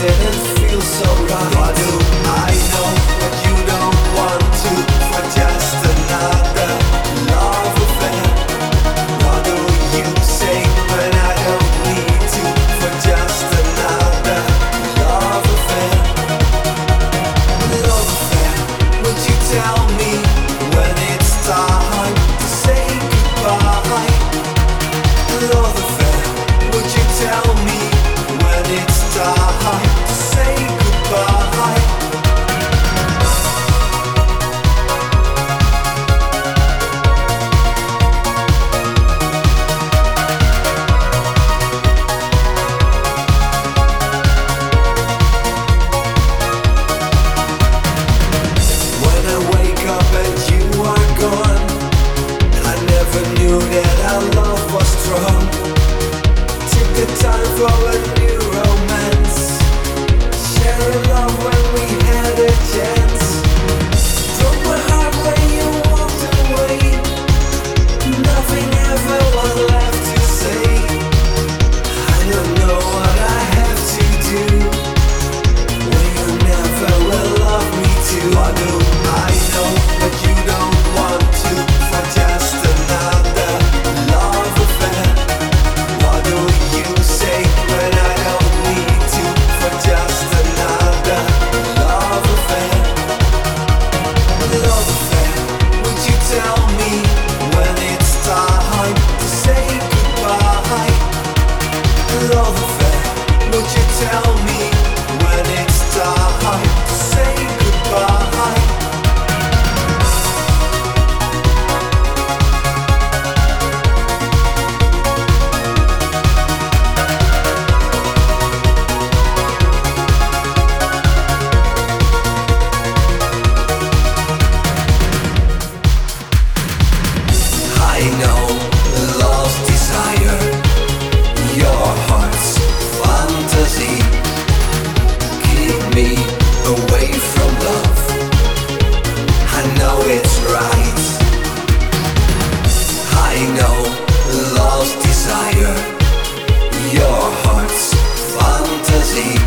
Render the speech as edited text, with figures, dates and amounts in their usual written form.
didn't feel so right. Why do I know what you don't want to for just another love affair? What do you say when I don't need to for just another love affair? Love affair, would you tell me when it's time to say goodbye? Love affair, would you tell me when it's time to say goodbye? When I wake up and you are gone, I never knew that our love was strong. Took the time for a new romance, sharing love when we had a chance. Broke my heart when you walked away. Nothing ever was left to say. I don't know what I have to do when you never will love me too. Why do I know what you don't want to for just another love affair? What do you say when I don't need to for just another love affair? Love affair, would you tell me when it's time to say goodbye? Love affair, would you tell me when it's time to say goodbye? I know love's desire, your heart's fantasy. Keep me away from love, I know it's right. I know love's desire, your heart's fantasy.